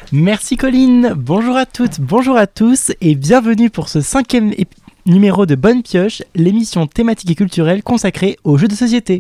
Merci Colline, bonjour à toutes, bonjour à tous et bienvenue pour ce 5e numéro de Bonne Pioche, l'émission thématique et culturelle consacrée aux jeux de société.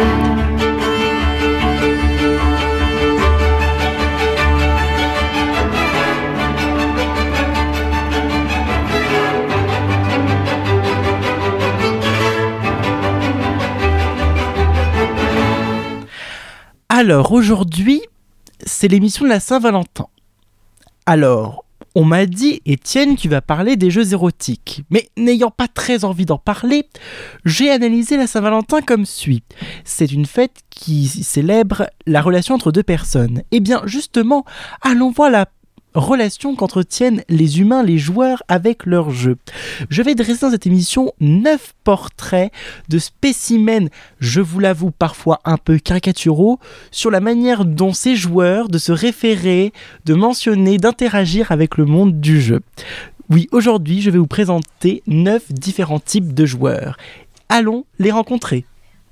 Alors aujourd'hui, c'est l'émission de la Saint-Valentin. Alors, on m'a dit, Étienne, tu vas parler des jeux érotiques. Mais n'ayant pas très envie d'en parler, j'ai analysé la Saint-Valentin comme suit. C'est une fête qui célèbre la relation entre deux personnes. Eh bien, justement, allons voir la relation qu'entretiennent les humains, les joueurs avec leurs jeux. Je vais dresser dans cette émission 9 portraits de spécimens, je vous l'avoue parfois un peu caricaturaux, sur la manière dont ces joueurs de se référer, de mentionner, d'interagir avec le monde du jeu. Oui, aujourd'hui je vais vous présenter 9 différents types de joueurs. Allons les rencontrer.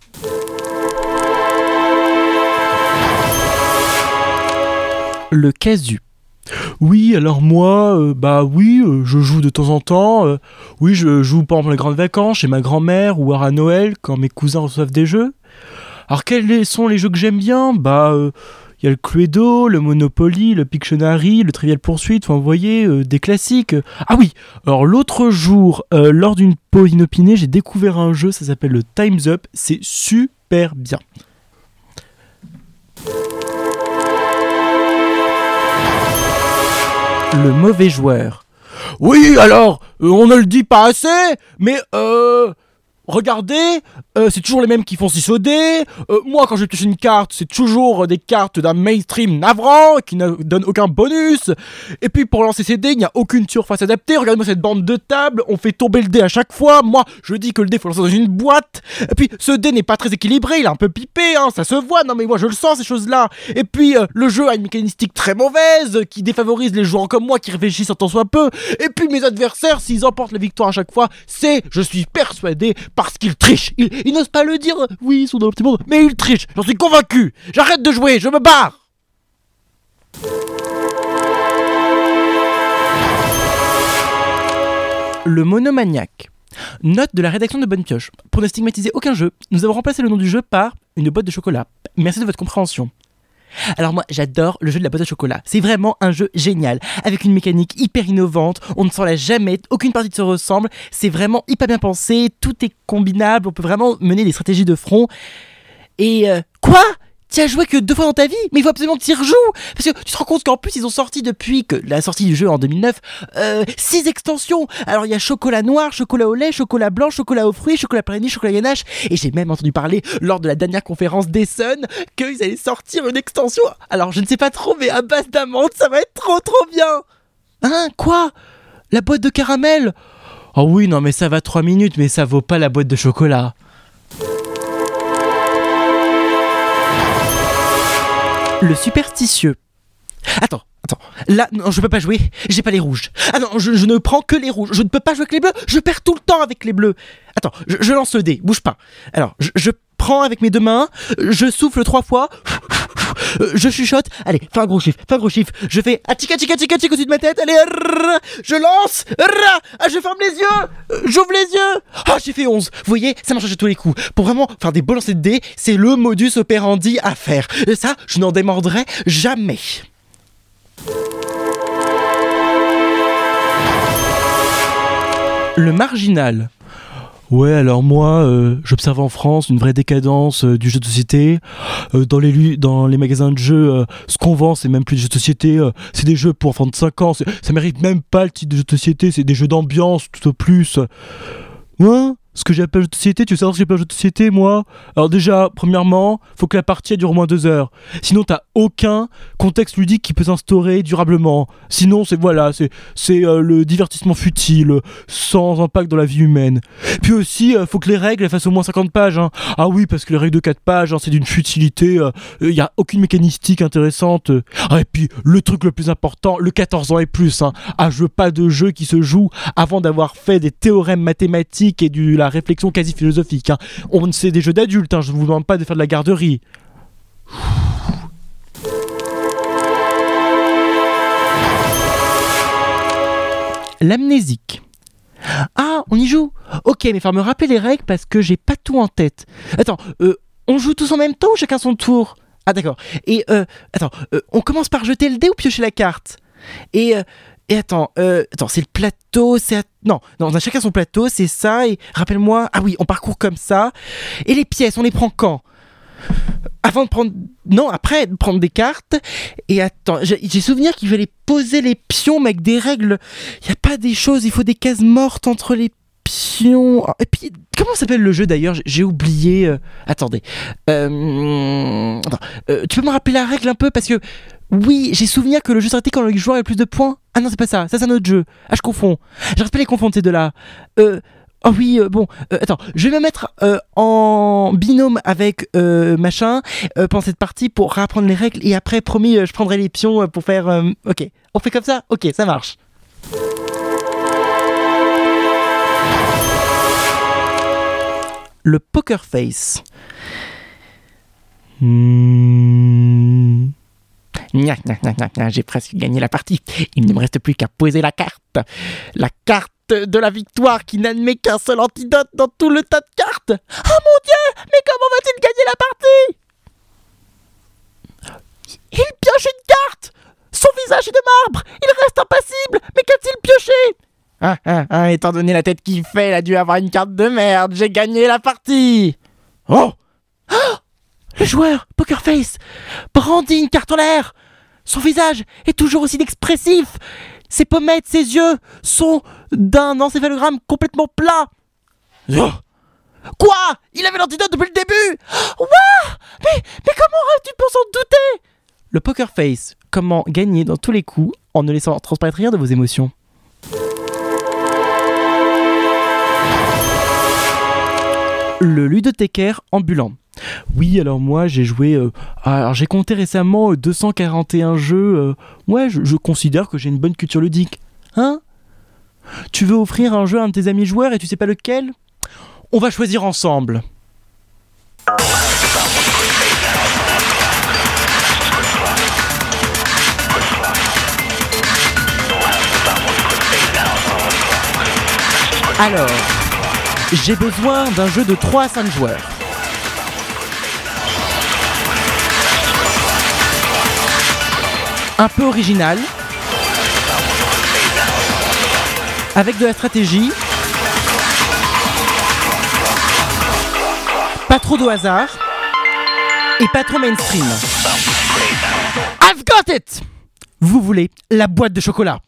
Le casu. Oui, alors moi, je joue de temps en temps. Oui, je joue pendant les grandes vacances chez ma grand-mère ou à Noël quand mes cousins reçoivent des jeux. Alors quels sont les jeux que j'aime bien ? Il y a le Cluedo, le Monopoly, le Pictionary, le Trivial Pursuit, enfin vous voyez, des classiques. Ah oui, alors l'autre jour, lors d'une pause inopinée, j'ai découvert un jeu, ça s'appelle le Time's Up, c'est super bien. Le mauvais joueur. Oui, alors, on ne le dit pas assez, mais regardez, c'est toujours les mêmes qui font 6 dés. Moi, quand je touche une carte, c'est toujours des cartes d'un mainstream navrant qui ne donne aucun bonus. Et puis, pour lancer ces dés, il n'y a aucune surface adaptée. Regardez-moi cette bande de table, on fait tomber le dé à chaque fois. Moi, je dis que le dé, faut le lancer dans une boîte. Et puis, ce dé n'est pas très équilibré, il est un peu pipé, hein, ça se voit. Non, mais moi, je le sens, ces choses-là. Et puis, le jeu a une mécanistique très mauvaise, qui défavorise les joueurs comme moi, qui réfléchissent en tant soit peu. Et puis, mes adversaires, s'ils emportent la victoire à chaque fois, c'est, je suis persuadé, parce qu'ils trichent. Ils n'osent pas le dire, oui, ils sont dans le petit monde, mais ils trichent, j'en suis convaincu. J'arrête de jouer, je me barre. Le monomaniaque. Note de la rédaction de Bonne Pioche. Pour ne stigmatiser aucun jeu, nous avons remplacé le nom du jeu par une boîte de chocolat. Merci de votre compréhension. Alors moi j'adore le jeu de la boîte à chocolat, c'est vraiment un jeu génial, avec une mécanique hyper innovante, on ne s'en lasse jamais, aucune partie ne se ressemble, c'est vraiment hyper bien pensé, tout est combinable, on peut vraiment mener des stratégies de front. Et quoi ? Tu as joué que 2 fois dans ta vie ? Mais il faut absolument que tu y rejoues ! Parce que tu te rends compte qu'en plus ils ont sorti depuis la sortie du jeu en 2009 6 extensions. Alors il y a chocolat noir, chocolat au lait, chocolat blanc, chocolat aux fruits, chocolat praliné, chocolat ganache. Et j'ai même entendu parler lors de la dernière conférence d'Essen qu'ils allaient sortir une extension. Alors je ne sais pas trop, mais à base d'amande, ça va être trop bien. Hein ? Quoi ? La boîte de caramel ? Oh oui, non mais ça va 3 minutes, mais ça vaut pas la boîte de chocolat. Le superstitieux. Attends. Là, non, je peux pas jouer. J'ai pas les rouges. Ah non, je ne prends que les rouges. Je ne peux pas jouer avec les bleus. Je perds tout le temps avec les bleus. Attends, je lance le dé. Bouge pas. Alors, je prends avec mes 2 mains. Je souffle 3 fois. Je chuchote. Allez, fais un gros chiffre. Je fais atika au-dessus de ma tête. Allez, je lance. Je ferme les yeux. J'ouvre les yeux. Ah, j'ai fait 11. Vous voyez, ça marche à tous les coups. Pour vraiment faire des beaux lancers de dés, c'est le modus operandi à faire. Et ça, je n'en démordrai jamais. Le marginal. Ouais, alors moi, j'observe en France une vraie décadence du jeu de société. Dans les magasins de jeux, ce qu'on vend, c'est même plus des jeux de société, c'est des jeux pour enfants de 5 ans. Ça mérite même pas le titre de jeu de société, c'est des jeux d'ambiance tout au plus. Ouais, ce que j'appelle jeu de société, tu veux savoir ce que j'appelle jeu de société, moi ? Alors déjà, premièrement, faut que la partie dure au moins 2 heures. Sinon, t'as aucun contexte ludique qui peut s'instaurer durablement. Sinon, c'est le divertissement futile, sans impact dans la vie humaine. Puis aussi, faut que les règles elles fassent au moins 50 pages. Hein. Ah oui, parce que les règles de 4 pages, hein, c'est d'une futilité. Y a aucune mécanistique intéressante. Ah, et puis, le truc le plus important, le 14 ans et plus. Hein. Ah, je veux pas de jeu qui se joue avant d'avoir fait des théorèmes mathématiques et la réflexion quasi philosophique. Hein. C'est des jeux d'adultes, hein. Je ne vous demande pas de faire de la garderie. L'amnésique. Ah, on y joue. Ok, mais il faut me rappeler les règles parce que j'ai pas tout en tête. Attends, on joue tous en même temps ou chacun son tour? Ah d'accord. Et on commence par jeter le dé ou piocher la carte? Et attends, c'est le plateau, non, on a chacun son plateau, c'est ça, et rappelle-moi, ah oui, on parcourt comme ça, et les pièces, on les prend quand? Après de prendre des cartes, et attends, j'ai souvenir qu'il fallait poser les pions, mais avec des règles, il n'y a pas des choses, il faut des cases mortes entre les pions, et puis, comment s'appelle le jeu d'ailleurs? J'ai oublié, attendez, tu peux me rappeler la règle un peu, parce que, oui, j'ai souvenir que le jeu s'arrêtait quand le joueur a le plus de points. Ah non, c'est pas ça, ça c'est un autre jeu. Ah, je confonds. J'arrive pas à les confondre ces deux-là. Oh oui, attends, je vais me mettre en binôme avec machin pendant cette partie pour réapprendre les règles et après, promis, je prendrai les pions pour faire... Ok, on fait comme ça? Ok, ça marche. Le poker face. J'ai presque gagné la partie. Il ne me reste plus qu'à poser la carte. La carte de la victoire qui n'admet qu'un seul antidote dans tout le tas de cartes. Oh mon Dieu, mais comment va-t-il gagner la partie? Il pioche une carte. Son visage est de marbre. Il reste impassible. Mais qu'a-t-il pioché? Étant donné la tête qu'il fait, il a dû avoir une carte de merde. J'ai gagné la partie. Oh, le joueur, Poker Face, brandit une carte en l'air. Son visage est toujours aussi expressif. Ses pommettes, ses yeux sont d'un encéphalogramme complètement plat. Oh. Quoi? Il avait l'antidote depuis le début? Ouah! Mais comment aurais-tu pu s'en douter? Le Poker Face, comment gagner dans tous les coups en ne laissant transparaître rien de vos émotions. Le ludothécaire ambulant. Oui, alors moi j'ai joué, alors j'ai compté récemment 241 jeux, je considère que j'ai une bonne culture ludique. Hein? Tu veux offrir un jeu à un de tes amis joueurs et tu sais pas lequel? On va choisir ensemble. Alors, j'ai besoin d'un jeu de 3 à 5 joueurs. Un peu original, avec de la stratégie, pas trop de hasard et pas trop mainstream. I've got it! Vous voulez la boîte de chocolat?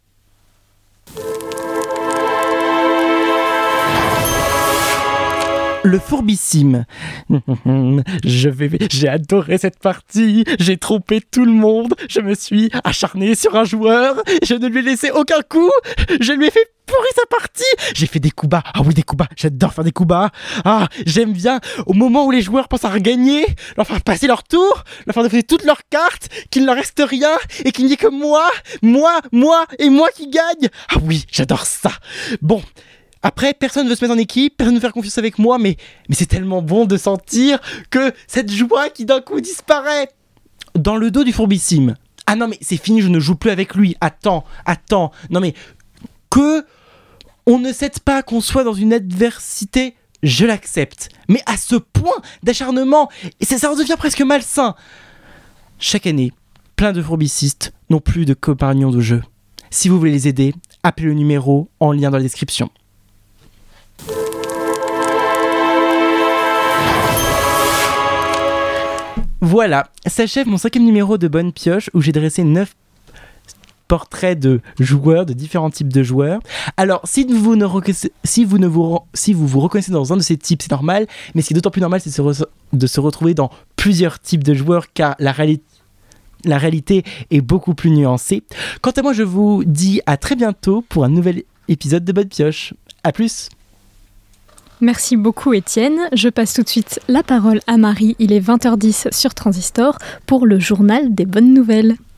Le fourbissime. J'ai adoré cette partie. J'ai trompé tout le monde. Je me suis acharné sur un joueur. Je ne lui ai laissé aucun coup. Je lui ai fait pourrir sa partie. J'ai fait des coups bas. Ah oui, des coups bas. J'adore faire des coups bas. Ah, j'aime bien au moment où les joueurs pensent à regagner, leur faire passer leur tour, leur faire défausser toutes leurs cartes, qu'il ne leur reste rien et qu'il n'y ait que moi qui gagne. Ah oui, j'adore ça. Bon. Après, personne ne veut se mettre en équipe, personne ne veut faire confiance avec moi, mais c'est tellement bon de sentir que cette joie qui d'un coup disparaît dans le dos du fourbissime. Ah non mais c'est fini, je ne joue plus avec lui. Attends. Non mais que on ne cède pas, qu'on soit dans une adversité, je l'accepte. Mais à ce point d'acharnement, et ça en devient presque malsain. Chaque année, plein de fourbissistes n'ont plus de compagnons de jeu. Si vous voulez les aider, appelez le numéro en lien dans la description. Voilà, s'achève mon 5e numéro de Bonne Pioche où j'ai dressé 9 portraits de joueurs, de différents types de joueurs. Alors, si vous vous reconnaissez dans un de ces types, c'est normal, mais ce qui est d'autant plus normal, c'est de se retrouver dans plusieurs types de joueurs car la réalité est beaucoup plus nuancée. Quant à moi, je vous dis à très bientôt pour un nouvel épisode de Bonne Pioche. À plus! Merci beaucoup Étienne. Je passe tout de suite la parole à Marie. Il est 20h10 sur Transistor pour le journal des bonnes nouvelles.